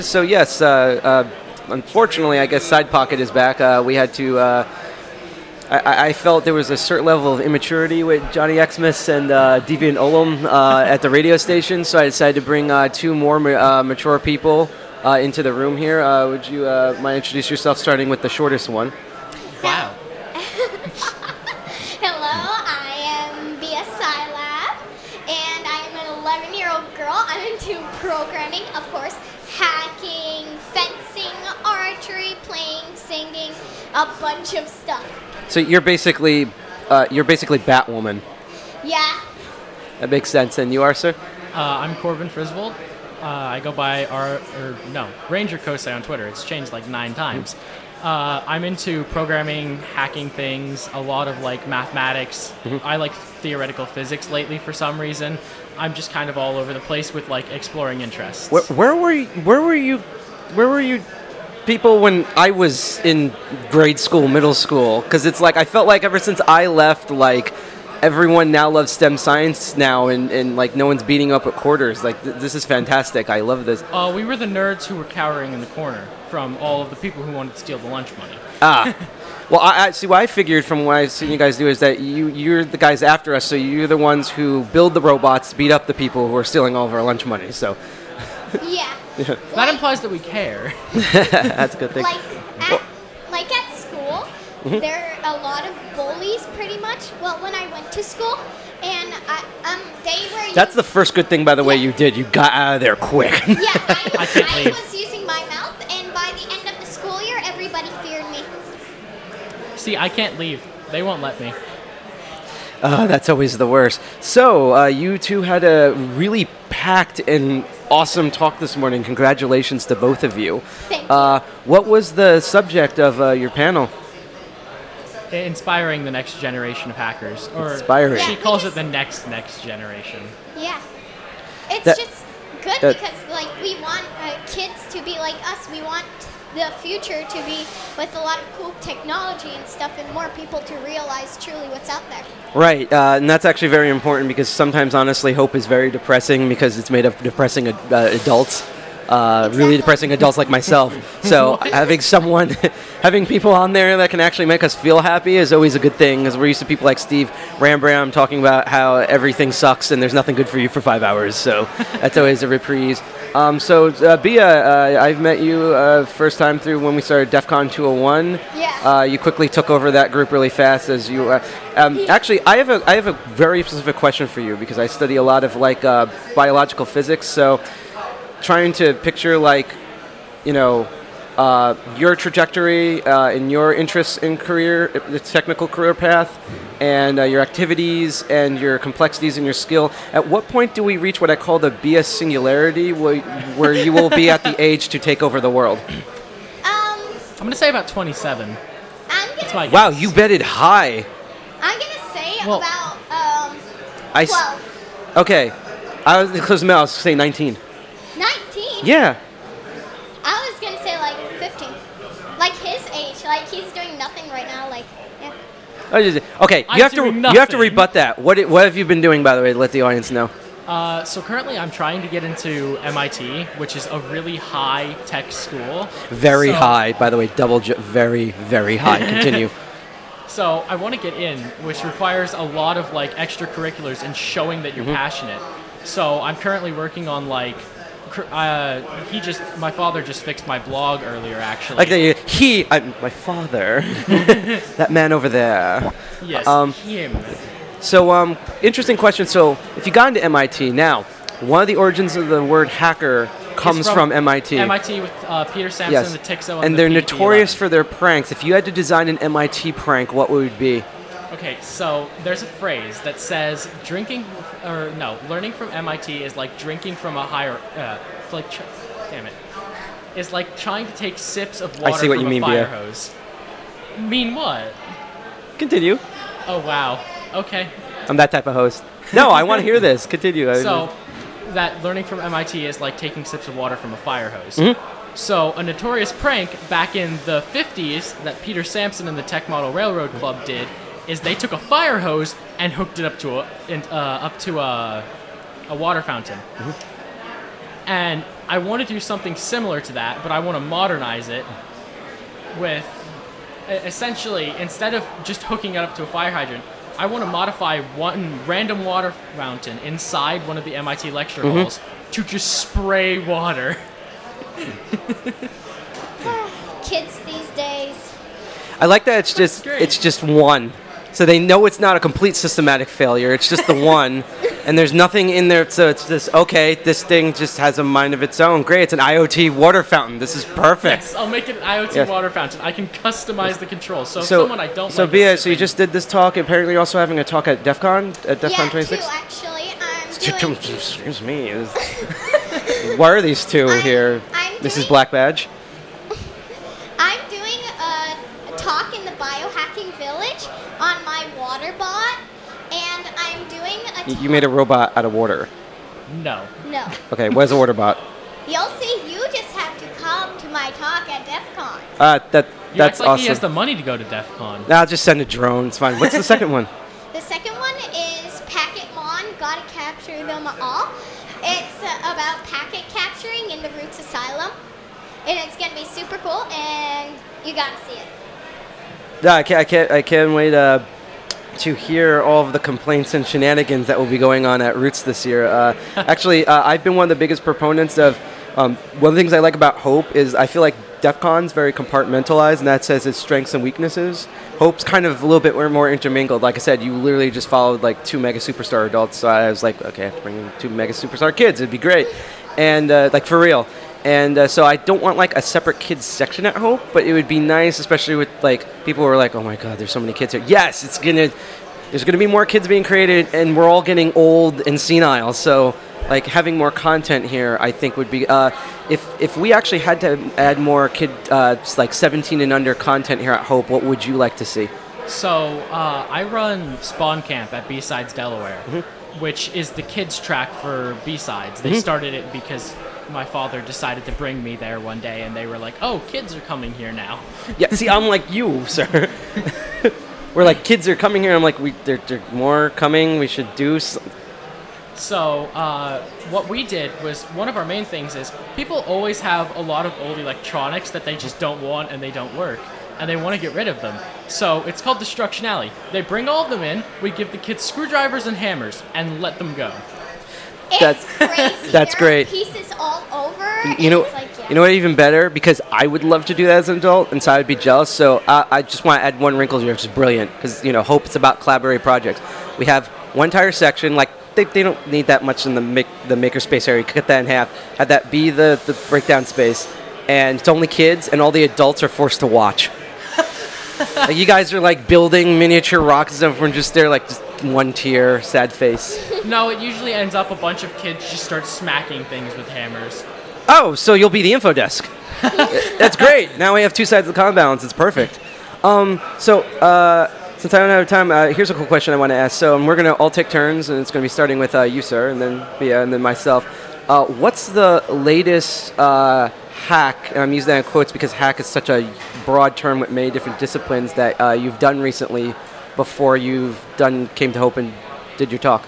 So yes, unfortunately, I guess Side Pocket is back. We had to. I felt there was a certain level of immaturity with Johnny Xmas and Deviant Olum at the radio station, so I decided to bring two more mature people into the room here. Would you mind introduce yourself, starting with the shortest one? Wow. Hello, I am Bia Silab, and I am an 11-year-old girl. I'm into programming, of course, hacking, fencing, archery, playing, singing, a bunch of stuff. So you're basically Batwoman. Yeah. That makes sense. And you are, sir? I'm Corbin Frisvold. I go by Ranger Kosei on Twitter. It's changed like 9 times. I'm into programming, hacking things, a lot of like mathematics. I like theoretical physics lately for some reason. I'm just kind of all over the place with like exploring interests. Where were you people when I was in grade school, middle school? Because it's like I felt like ever since I left, like everyone now loves STEM science now, and like no one's beating up at quarters. Like this is fantastic. I love this. We were the nerds who were cowering in the corner from all of the people who wanted to steal the lunch money. Well, I see. What I figured from what I've seen you guys do is that you're the guys after us, so you're the ones who build the robots, beat up the people who are stealing all of our lunch money. So Yeah. That implies that we care. that's a good thing. Like at school, there are a lot of bullies, pretty much. Well, when I went to school, and they were. That's the first good thing, by the way, you did. You got out of there quick. Yeah, I can't I leave. was using my mouth, and by the end of the school year, everybody feared me. See, I can't leave. They won't let me. That's always the worst. So, you two had a really packed and awesome talk this morning. Congratulations to both of you. Thank you. What was the subject of your panel? Inspiring the next generation of hackers. Or Inspiring. She Yeah, calls because- it the next generation. Yeah. It's That- just good that- because, like, we want kids to be like us. We want the future to be with a lot of cool technology and stuff, and more people to realize truly what's out there. Right, and that's actually very important because sometimes, honestly, hope is very depressing because it's made of depressing adults. Really depressing adults like myself. So having people on there that can actually make us feel happy is always a good thing. Because we're used to people like Steve Rambram talking about how everything sucks and there's nothing good for you for 5 hours. So that's always a reprise. Bia, I've met you first time through when we started DEF CON 201. Yeah. You quickly took over that group really fast as you. Actually, I have a very specific question for you because I study a lot of like biological physics. So trying to picture like, your trajectory and your interests in career, the technical career path, and your activities and your complexities and your skill. At what point do we reach what I call the BS singularity, where you will be at the age to take over the world? Um, I'm going to say about 27. I'm my gonna. Wow, you betted high. I'm gonna say Well- about I s- 12, Okay, I was close to my mouth. I was say 19. 19. Yeah. I was gonna say like 15, like his age. Like he's doing nothing right now. Like yeah. Okay, I'm you have to doing you have to nothing. rebut that. What have you been doing, by the way, to let the audience know? So currently I'm trying to get into MIT, which is a really high tech school. Very So- high, by the way, very, very high. Continue. So I want to get in, which requires a lot of like extracurriculars and showing that you're passionate. So I'm currently working on like, my father just fixed my blog earlier actually. My father, that man over there. Yes, him. So, interesting question. So, if you got into MIT now, one of the origins of the word hacker comes It's from MIT. MIT with Peter Sampson, Yes, the Tixo, and the they're PP11. notorious for their pranks. If you had to design an MIT prank, what would it be? Okay, so there's a phrase that says learning from MIT is like drinking from a higher, is like trying to take sips of water see what from you a mean, fire Bia. hose. Mean what? Continue. Oh wow. Okay. I'm that type of host. No, I want to hear this. Continue. So that learning from MIT is like taking sips of water from a fire hose. Mm-hmm. So a notorious prank back in the 50s that Peter Sampson and the Tech Model Railroad Club did is they took a fire hose and hooked it up to a water fountain. And I want to do something similar to that, but I want to modernize it with essentially, instead of just hooking it up to a fire hydrant, I want to modify one random water fountain inside one of the MIT lecture halls to just spray water. Kids these days. I like that great. it's just one. So they know it's not a complete systematic failure. It's just the one, and there's nothing in there. So it's just, okay, this thing just has a mind of its own. Great, it's an IoT water fountain. This is perfect. Yes, I'll make it an IoT Yes. water fountain. I can customize the controls. So, if So, someone I don't so like Bia, is so you sipping- just did this talk. Apparently, you're also having a talk at DEF CON, Yeah, 26? two actually. I'm doing. Excuse me. Why are these two here? I'm This is doing- Black Badge. I'm doing a talk in the Biohacking Village on my water bot, and I'm doing a You made a robot out of water. No. No. Okay, where's a water bot? You'll see, you just have to come to my talk at DEF CON. That's You act like awesome. he has the money to go to DEF CON. Nah, I'll just send a drone. It's fine. What's the second one? The second one is Packetmon, Gotta Capture Them All. It's about packet capturing in the Roots Asylum. And it's going to be super cool, and you got to see it. Yeah, I can't wait to hear all of the complaints and shenanigans that will be going on at Roots this year. Actually, I've been one of the biggest proponents of. One of the things I like about Hope is I feel like DEF CON's very compartmentalized, and that says its strengths and weaknesses. Hope's kind of a little bit more intermingled. Like I said, you literally just followed like 2 Mega Superstar adults, so I was like, okay, I have to bring in 2 Mega Superstar kids. It'd be great, and like for real. And so I don't want like a separate kids section at Hope, but it would be nice, especially with like people who are like, oh my god, there's so many kids here. Yes, there's gonna be more kids being created, and we're all getting old and senile. So like having more content here, I think would be if we actually had to add more kid like 17 and under content here at Hope, what would you like to see? So I run Spawn Camp at B-Sides Delaware, which is the kids track for B-Sides. They started it because my father decided to bring me there one day, and they were like, "Oh, kids are coming here now." Yeah, see, I'm like you, sir. We're like, kids are coming here. I'm like, there more coming. We should do. So what we did was, one of our main things is people always have a lot of old electronics that they just don't want and they don't work, and they want to get rid of them. So it's called Destruction Alley. They bring all of them in, we give the kids screwdrivers and hammers, and let them go. It's crazy. That's There are great. pieces all over. You know, and it's like, yeah. you know what? Even better, because I would love to do that as an adult, and so I would be jealous. So I just want to add one wrinkle here, which is brilliant, because Hope is about collaborative projects. We have one entire section, like they don't need that much in the makerspace area. You cut that in half, have that be the breakdown space, and it's only kids, and all the adults are forced to watch. Like, you guys are like building miniature rocks and stuff. We're just there, like just one tier, sad face. No, it usually ends up a bunch of kids just start smacking things with hammers. Oh, so you'll be the info desk. That's great. Now we have two sides of the common balance. It's perfect. Since I don't have time, here's a cool question I want to ask. So we're going to all take turns, and it's going to be starting with you, sir, and then Bia, and then myself. What's the latest hack, and I'm using that in quotes because hack is such a broad term with many different disciplines, that you've done recently before came to Hope and did your talk?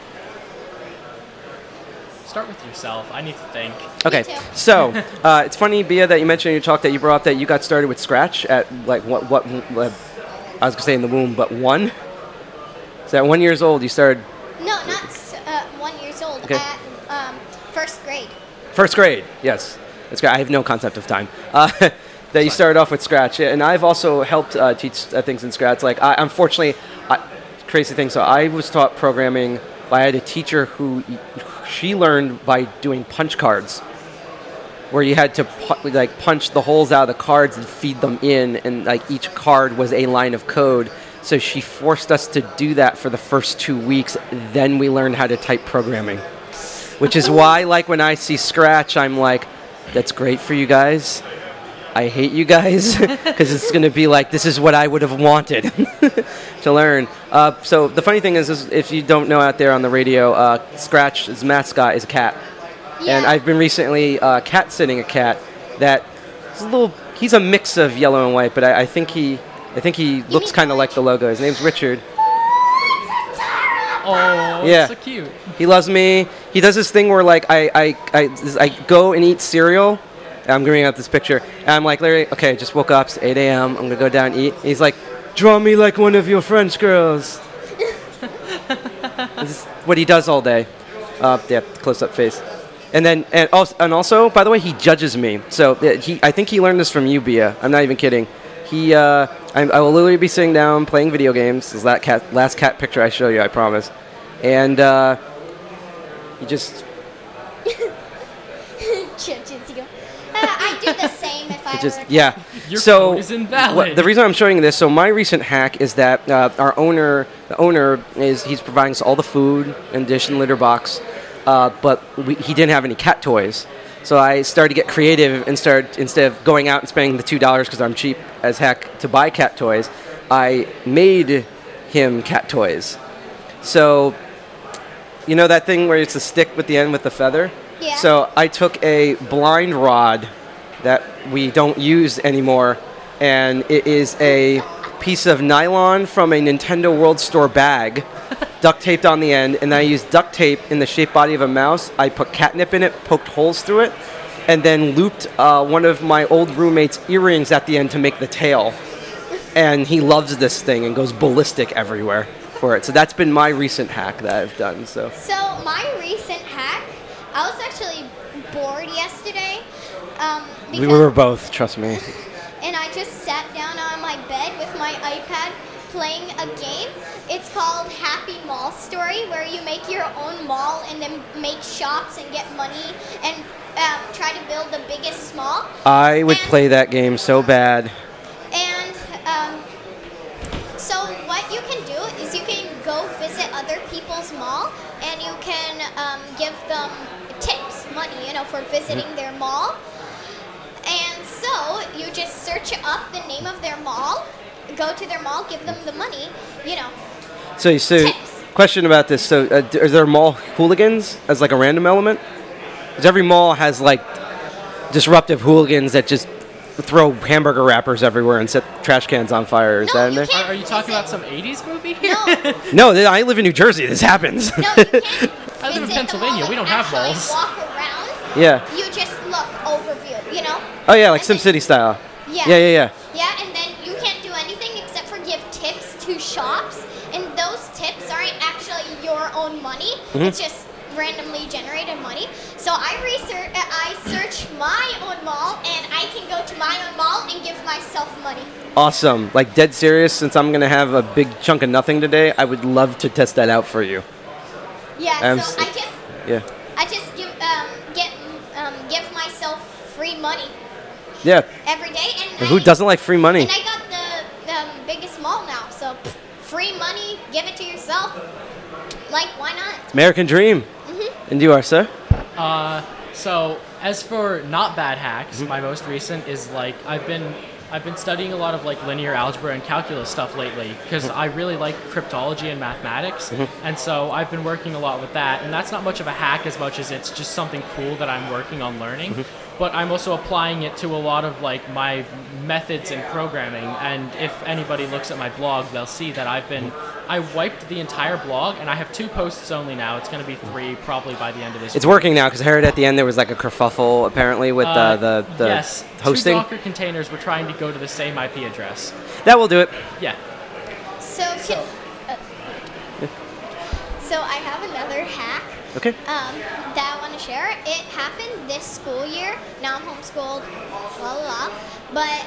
Start with yourself. I need to think. Okay, too. so it's funny, Bia, that you mentioned in your talk that you brought up that you got started with Scratch at like what I was gonna say in the womb, but 1. So at 1 year old you started No, not 1 year old. Okay. At first grade. first grade. Yes, that's great. I have no concept of time. That you started off with Scratch, yeah, and I've also helped teach things in Scratch. Like unfortunately, crazy thing. So I was taught programming. I had a teacher who she learned by doing punch cards, where you had to punch the holes out of the cards and feed them in, and like each card was a line of code. So she forced us to do that for the first 2 weeks. Then we learned how to type programming, which is why, like, when I see Scratch, I'm like, that's great for you guys. I hate you guys, because it's going to be like, this is what I would have wanted to learn. So the funny thing is if you don't know out there on the radio, Scratch's mascot is a cat. Yeah. And I've been recently cat sitting a cat that he's a mix of yellow and white, but I think he looks kind of like the logo. His name's Richard. Oh, Yeah. so cute. He loves me. he does this thing where like I go and eat cereal. I'm bringing up this picture, and I'm like, Larry, okay, just woke up. It's 8 a.m. I'm gonna go down and eat. And he's like, draw me like one of your French girls. This is what he does all day. Yeah, close-up face. And also, by the way, he judges me. So I think he learned this from you, Bia. I'm not even kidding. I will literally be sitting down playing video games. This is that last cat picture I show you, I promise. And he just judges you. I do the same if I just were. yeah. Your So code is invalid. the reason I'm showing you this, so my recent hack is that the owner he's providing us all the food and dish and litter box, but he didn't have any cat toys. So I started to get creative and instead of going out and spending the $2 because I'm cheap as heck to buy cat toys, I made him cat toys. So, you know that thing where it's a stick with the end with the feather? Yeah. So I took a blind rod that we don't use anymore, and it is a piece of nylon from a Nintendo World Store bag, duct taped on the end, and I used duct tape in the shaped body of a mouse. I put catnip in it, poked holes through it, and then looped one of my old roommate's earrings at the end to make the tail. And he loves this thing and goes ballistic everywhere for it. So that's been my recent hack that I've done. So My recent hack, I was actually bored yesterday. we were both, trust me. And I just sat down on my bed with my iPad playing a game. It's called Happy Mall Story, where you make your own mall and then make shops and get money and try to build the biggest mall. I would play that game so bad. And so what you can do is you can go visit other people's mall and you can give them tips, money, for visiting their mall. And so you just search up the name of their mall, go to their mall, give them the money, So tips. question about this. So are there mall hooligans as like a random element? Because every mall has like disruptive hooligans that just throw hamburger wrappers everywhere and set trash cans on fire. Is No, that in you there? can't. Are you talking about some 80s movie? No, No, I live in New Jersey. This happens. no, you can't. I live in visit the Pennsylvania. mall We don't and have actually malls. Walk around. Yeah. You just look overview, Oh yeah, like And then- SimCity style. Yeah. Yeah. Yeah, and then you can't do anything except for give tips to shops, and those tips aren't actually your own money. Mm-hmm. It's just randomly generated money. So I search my own mall, and I can go to my own mall and give myself money. Awesome. Like dead serious. Since I'm gonna have a big chunk of nothing today, I would love to test that out for you. Yeah. I'm So s- Yeah. I just give myself free money Yeah. every day, and Who doesn't like free money? And I got the biggest mall now, so free money, give it to yourself. Like, why not? American dream. Mm-hmm. And you are, sir? So as for not bad hacks, Mm-hmm. my most recent is like I've been studying a lot of like linear algebra and calculus stuff lately because I really like cryptology and mathematics, and so I've been working a lot with that. And that's not much of a hack as much as it's just something cool that I'm working on learning. But I'm also applying it to a lot of like my methods in programming. And if anybody looks at my blog, they'll see that I wiped the entire blog, and I have 2 posts only now. It's going to be 3 probably by the end of this It's week. working now because I heard at the end there was like a kerfuffle apparently with the yes, hosting. 2 Docker containers were trying to go to the same IP address. That will do it. Yeah. So I have another hack Okay. that I want to share. It happened this school year. Now I'm homeschooled, blah, blah, blah. But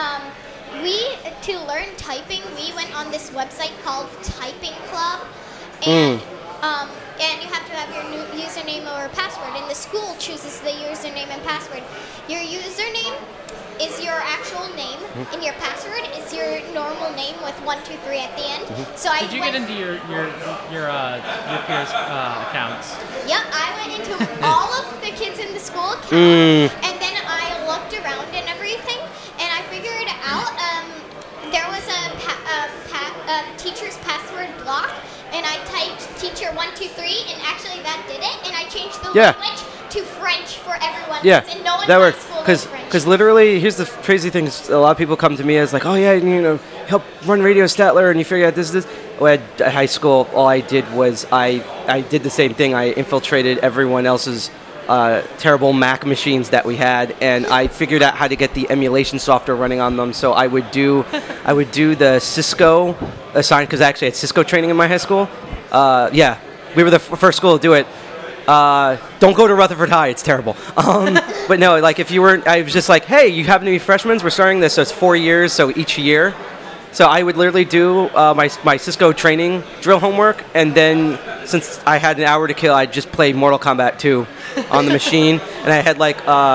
to learn typing, we went on this website called Typing Club. And you have to have your new username or password, and the school chooses the username and password. Your username is your actual name, and your password is your normal name with 1, 2, 3 at the end. So I Did you went, get into your peers' accounts? Yep, I went into all of the kids in the school account, and then I looked around and everything, and I figured out there was a teacher's password block, and I typed teacher 1, 2, 3, and actually that did it, and I changed the Yeah. language to French for everyone. Yeah, And no one that in my worked. school knows French. Because literally, here's the crazy thing: is a lot of people come to me as like, "Oh yeah, help run Radio Statler," and you figure out this. at high school, all I did was I did the same thing. I infiltrated everyone else's terrible Mac machines that we had, and I figured out how to get the emulation software running on them. So I would do the Cisco assigned, because I actually had Cisco training in my high school. Yeah, we were the first school to do it. Don't go to Rutherford High; it's terrible. But no, like if you weren't, I was just like, hey, you happen to be freshmen. We're starting this, so it's 4 years, so each year. So I would literally do my Cisco training drill homework, and then since I had an hour to kill, I'd just play Mortal Kombat 2 on the machine, and I had like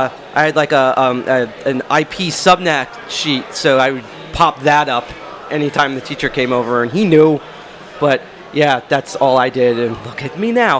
an IP subnet sheet, so I would pop that up anytime the teacher came over, and he knew. But yeah, that's all I did, and look at me now.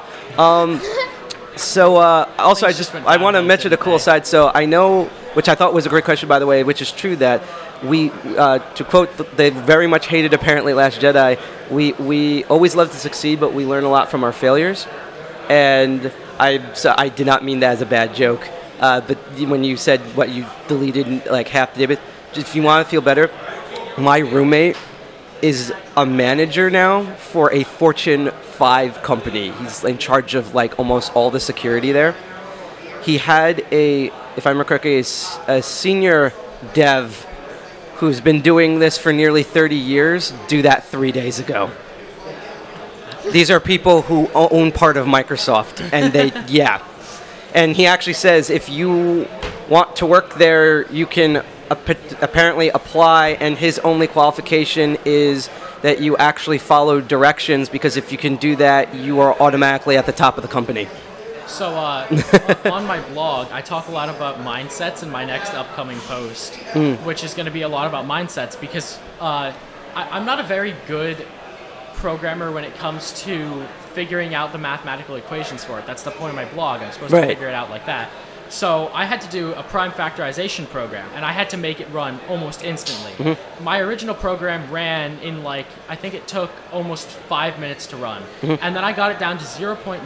So also, I want to mention a cool side. So I know, which I thought was a great question, by the way, which is true, that we, to quote the very much hated apparently Last Jedi, we always love to succeed, but we learn a lot from our failures. And I did not mean that as a bad joke. But when you said what you deleted like half the day, if you want to feel better, my roommate is a manager now for a Fortune 5 company. He's in charge of like almost all the security there. He had if I remember correctly, a senior dev who's been doing this for nearly 30 years do that 3 days ago. These are people who own part of Microsoft, and yeah. And he actually says if you want to work there, you can apparently apply, and his only qualification is that you actually follow directions, because if you can do that, you are automatically at the top of the company. So on my blog, I talk a lot about mindsets in my next upcoming post, which is going to be a lot about mindsets, because I'm not a very good programmer when it comes to figuring out the mathematical equations for it. That's the point of my blog. I'm supposed to figure it out like that. So I had to do a prime factorization program, and I had to make it run almost instantly. Mm-hmm. My original program ran in I think it took almost 5 minutes to run. Mm-hmm. And then I got it down to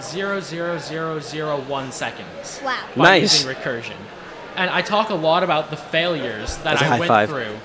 0.00001 seconds. Wow. By using recursion. And I talk a lot about the failures that I went through.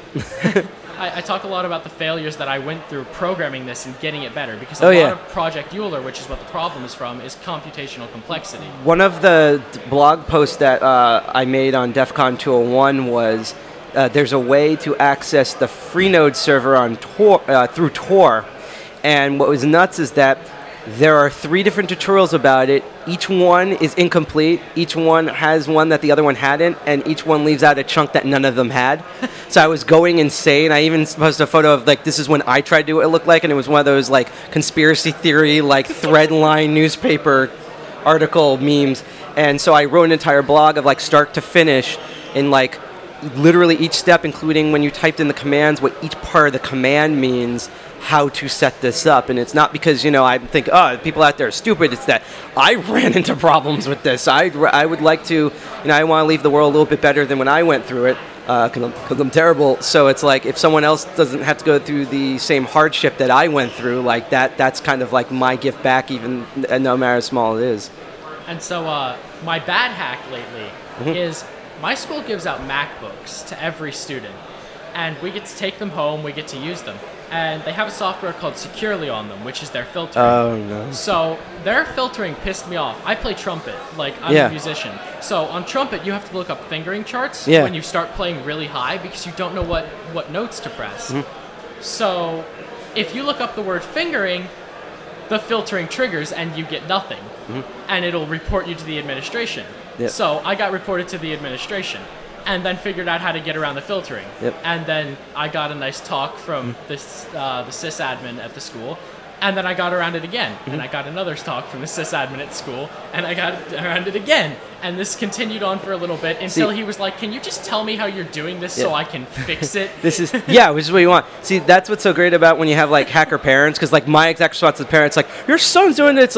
I talk a lot about the failures that I went through programming this and getting it better, because a lot of Project Euler, which is what the problem is from, is computational complexity. One of the blog posts that I made on DEF CON 201 was there's a way to access the Freenode server on Tor, through Tor, and what was nuts is that there are 3 different tutorials about it. Each one is incomplete. Each one has one that the other one hadn't, and each one leaves out a chunk that none of them had. So I was going insane. I even posted a photo of this is when I tried to do what it looked like, and it was one of those conspiracy theory thread line newspaper article memes. And so I wrote an entire blog of start to finish in literally each step, including when you typed in the commands, what each part of the command means, how to set this up. And it's not because, I think, people out there are stupid. It's that I ran into problems with this. I would like to, I want to leave the world a little bit better than when I went through it, because I'm terrible. So it's if someone else doesn't have to go through the same hardship that I went through, that's kind of my gift back, even no matter how small it is. And so my bad hack lately is my school gives out MacBooks to every student, and we get to take them home, we get to use them. And they have a software called Securely on them, which is their filtering. Oh, no. So their filtering pissed me off. I play trumpet, I'm a musician. So on trumpet, you have to look up fingering charts when you start playing really high, because you don't know what notes to press. Mm-hmm. So if you look up the word fingering, the filtering triggers and you get nothing. Mm-hmm. And it'll report you to the administration. Yep. So I got reported to the administration, and then figured out how to get around the filtering. Yep. And then I got a nice talk from the sysadmin at the school, and then I got around it again. And I got another talk from the sysadmin at school, and I got around it again. And this continued on for a little bit until he was like, can you just tell me how you're doing this so I can fix it? This is, which is what you want. See, that's what's so great about when you have hacker parents, because my exact response to the parents, your son's doing it. It's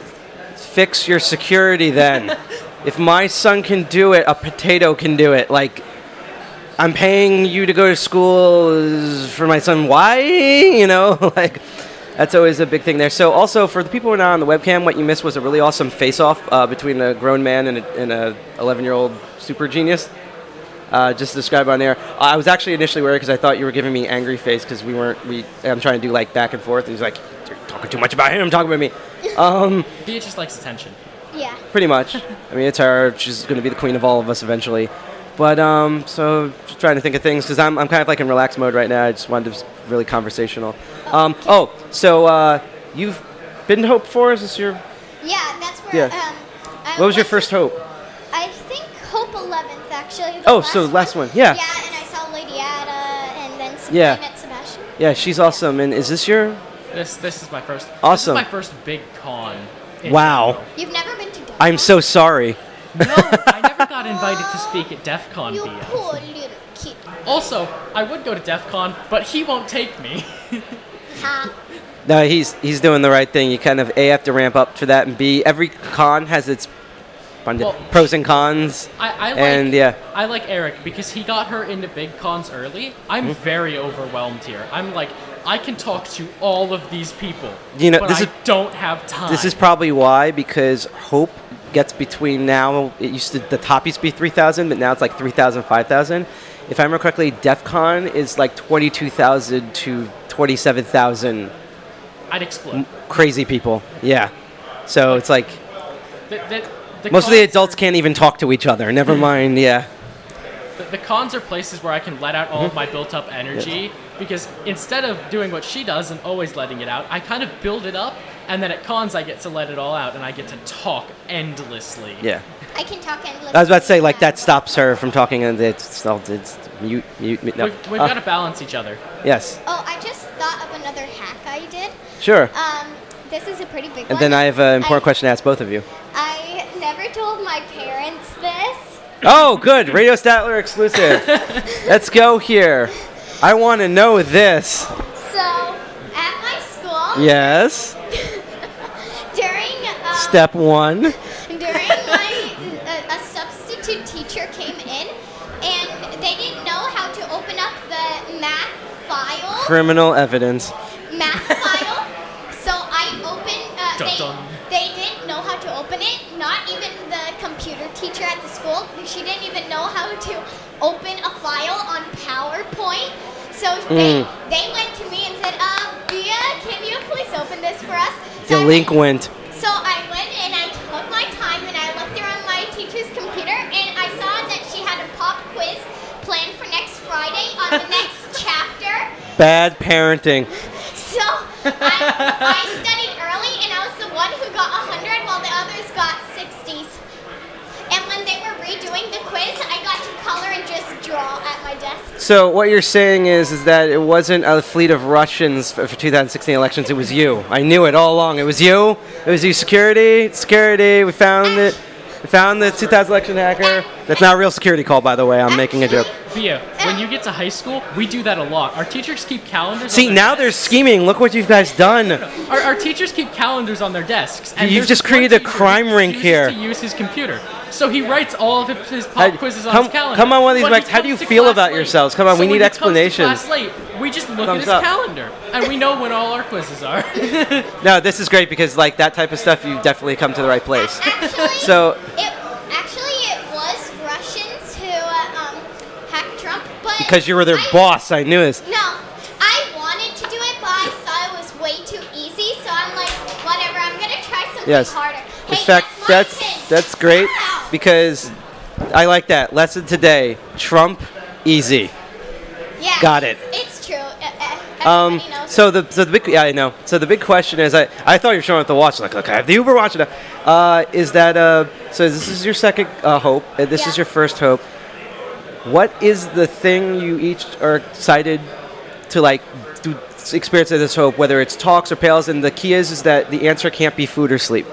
fix your security then. If my son can do it, a potato can do it. I'm paying you to go to school for my son. Why? That's always a big thing there. So also, for the people who are not on the webcam, what you missed was a really awesome face-off between a grown man and a 11-year-old super genius. just to describe on air. I was actually initially worried because I thought you were giving me angry face because I'm trying to do like back and forth. And he's like, you're talking too much about him, talking about me. He just likes attention. Yeah. Pretty much. I mean, it's her. She's going to be the queen of all of us eventually. But so just trying to think of things because I'm kind of like in relaxed mode right now. I just wanted to be really conversational. So you've been to Hope before? Is this your? Yeah, that's where. Yeah. What was your first Hope? I think Hope 11th actually. So last one. Yeah. Yeah, and I saw Lady Ada and then some Yeah. met Sebastian. Yeah, she's awesome. And is this your? This is my first. Awesome. This is my first big con. in Wow. general. You've never been to DEF CON? I'm so sorry. No, I never got invited to speak at DEF CON You via. poor little kid. Also, I would go to DEF CON, but he won't take me. Ha. No, he's doing the right thing. You kind of A, have to ramp up for that, and B, every con has its Well, pros and cons. I like, And, yeah. I like Eric because he got her into big cons early. I'm very overwhelmed here. I'm like, I can talk to all of these people, You know, but this I is- don't have time. This is probably why, because Hope gets between now, the top used to be 3,000, but now it's like 3,000, 5,000. If I remember correctly, DEF CON is like 22,000 to 27,000 I'd explode. crazy people. Yeah. So it's like, The most of the cons adults are- can't even talk to each other. Never mind, yeah. The cons are places where I can let out all of my built-up energy because instead of doing what she does and always letting it out, I kind of build it up, and then at cons I get to let it all out and I get to talk endlessly. Yeah. I can talk endlessly. I was about to say, like, that stops her from talking, and it's mute. No. We've got to balance each other. Yes. Oh, I just thought of another hack I did. Sure. This is a pretty big one. And then I have an important question to ask both of you. I never told my parents this. Oh, good. Radio Statler exclusive. Let's go here. I want to know this. So, at my school, Yes. during Step one. during my a substitute teacher came in, and they didn't know how to open up the math file. Criminal evidence. Math file. So I opened. Dun, dun. They didn't know how to open it. Not even the computer teacher at the school. She didn't even know how to open a file on PowerPoint. So they went to me and said, Bia, can you please open this for us? So Delinquent. So I went and I took my time and I looked around my teacher's computer and I saw that she had a pop quiz planned for next Friday on the next chapter. Bad parenting. So I studied early and I was the one who got 100 while the others got 60s. And when they were redoing the quiz, I got to color and just draw at my desk. So what you're saying is that it wasn't a fleet of Russians for 2016 elections. It was you. I knew it all along. It was you. It was you. Security. We found it. We found the 2000 election hacker. That's not a real security call, by the way. I'm making a joke. Bia, when you get to high school, we do that a lot. Our teachers keep calendars. See, on their now they're desks. scheming. Look what you guys done. Our teachers keep calendars on their desks. And You've there's just one created a teacher crime who ring refuses here. To use his computer, so he writes all of his pop Hey, quizzes on come- his calendar. come on, one of these But he mics. How do you comes to feel class about late. yourselves? Come on, So we when need he comes to explanations. class late, we just look Thumbs at his up. calendar, and we know when all our quizzes are. No, this is great because like that type of stuff, you definitely come to the right place. Actually, So- it was Russians who hacked Trump, but Because you were their boss, I knew this. No, I wanted to do it, but I saw it was way too easy, so I'm like, whatever, I'm gonna try something Yes. harder. In Hey, fact, that's my that's pin. that's great Wow. because I like that lesson today. Trump, easy. Yeah, got it. It's true. Everybody knows. So the big I know. So the big question is, I thought you were showing up the watch. Like, look, I have the Uber watch now. Is that so? This is your second hope. This is Yeah. your first hope. What is the thing you each are excited to like do, experience of this hope? Whether it's talks or pails, and the key is that the answer can't be food or sleep.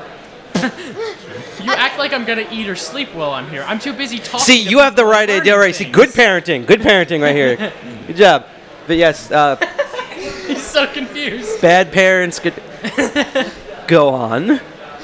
You act like I'm gonna eat or sleep while I'm here. I'm too busy talking. See, to you have the people right and idea, learning right? See, things. good parenting right here. Good job. But yes, He's so confused. bad parents. Good. Go on.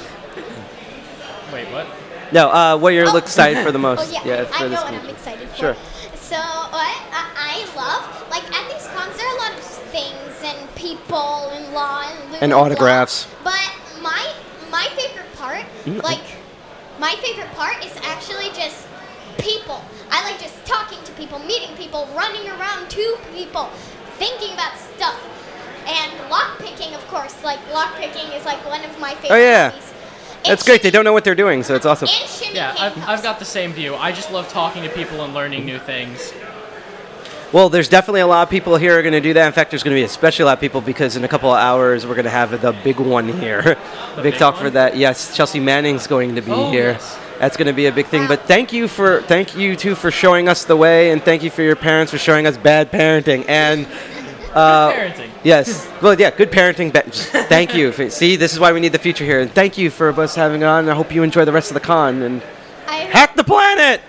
Wait, what? No, what you're excited for the most? Oh yeah, for I this know what group. I'm excited for. Sure. So what I love, like at these cons, there are a lot of things and people and law and And blah, autographs. Blah. But my favorite part, Mm-hmm. like my favorite part is actually just people. I like just talking to people, meeting people, running around to people, thinking about stuff. And lockpicking, of course. Like, lockpicking is like one of my favorite Oh, yeah. hobbies. That's great. They don't know what they're doing, so it's awesome. And shimmy Yeah, handcuffs. I've got the same view. I just love talking to people and learning new things. Well, there's definitely a lot of people here who are going to do that. In fact, there's going to be especially a lot of people because in a couple of hours we're going to have the big one here. The big big talk one? for that. Yes, Chelsea Manning's going to be Oh, here. yes. That's going to be a big thing. But thank you two for showing us the way, and thank you for your parents for showing us bad parenting. And Parenting. yes, well, yeah, good parenting. Just thank you. See, this is why we need the future here. And thank you for us having on. I hope you enjoy the rest of the con and I- hack the planet.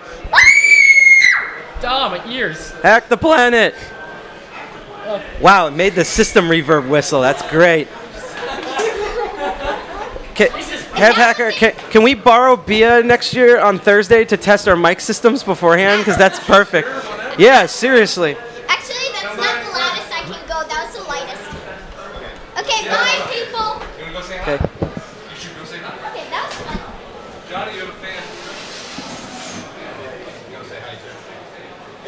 Oh, my ears. Hack the planet. Wow, it made the system reverb whistle. That's great. Head Hacker, can we borrow Bia next year on Thursday to test our mic systems beforehand? Because that's perfect. Yeah, seriously. Actually, that's not the loudest I can go. That was the lightest. Okay, bye, people. Okay.